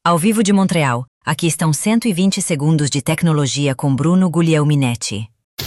Ao vivo de Montreal, aqui estão 120 segundos de tecnologia com Bruno Guglielminetti.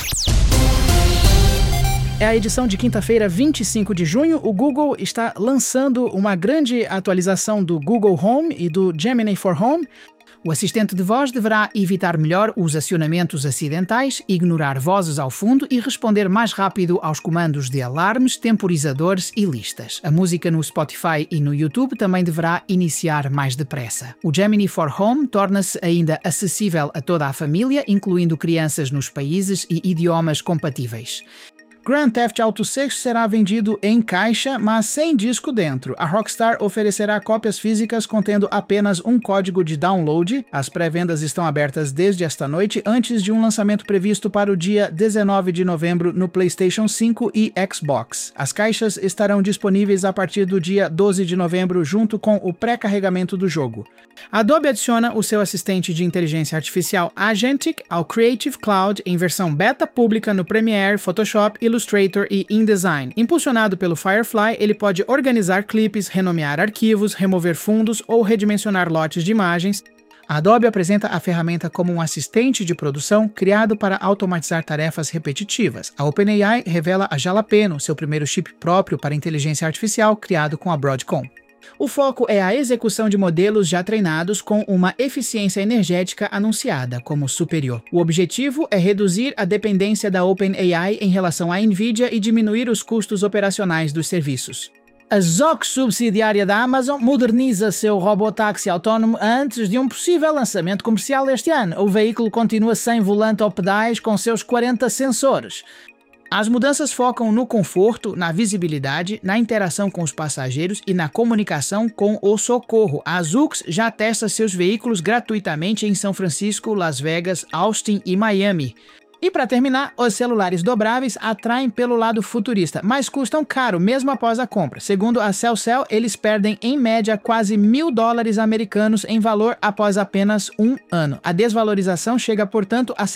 É a edição de quinta-feira, 25 de junho. O Google está lançando uma grande atualização do Google Home e do Gemini for Home. O assistente de voz deverá evitar melhor os acionamentos acidentais, ignorar vozes ao fundo e responder mais rápido aos comandos de alarmes, temporizadores e listas. A música no Spotify e no YouTube também deverá iniciar mais depressa. O Gemini for Home torna-se ainda acessível a toda a família, incluindo crianças nos países e idiomas compatíveis. Grand Theft Auto 6 será vendido em caixa, mas sem disco dentro. A Rockstar oferecerá cópias físicas contendo apenas um código de download. As pré-vendas estão abertas desde esta noite, antes de um lançamento previsto para o dia 19 de novembro no PlayStation 5 e Xbox. As caixas estarão disponíveis a partir do dia 12 de novembro, junto com o pré-carregamento do jogo. A Adobe adiciona o seu assistente de inteligência artificial Agentic ao Creative Cloud em versão beta pública no Premiere, Photoshop, Illustrator e InDesign. Impulsionado pelo Firefly, ele pode organizar clipes, renomear arquivos, remover fundos ou redimensionar lotes de imagens. A Adobe apresenta a ferramenta como um assistente de produção criado para automatizar tarefas repetitivas. A OpenAI revela a Jalapeno, seu primeiro chip próprio para inteligência artificial criado com a Broadcom. O foco é a execução de modelos já treinados com uma eficiência energética anunciada como superior. O objetivo é reduzir a dependência da OpenAI em relação à NVIDIA e diminuir os custos operacionais dos serviços. A Zoc, subsidiária da Amazon, moderniza seu robotáxi autónomo antes de um possível lançamento comercial este ano. O veículo continua sem volante ou pedais com seus 40 sensores. As mudanças focam no conforto, na visibilidade, na interação com os passageiros e na comunicação com o socorro. A Zoox já testa seus veículos gratuitamente em São Francisco, Las Vegas, Austin e Miami. E para terminar, os celulares dobráveis atraem pelo lado futurista, mas custam caro mesmo após a compra. Segundo a Celcel, eles perdem em média quase $1.000 americanos em valor após apenas um ano. A desvalorização chega, portanto, a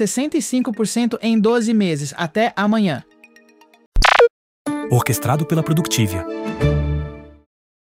65% em 12 meses. Até amanhã. Orquestrado pela Productivia.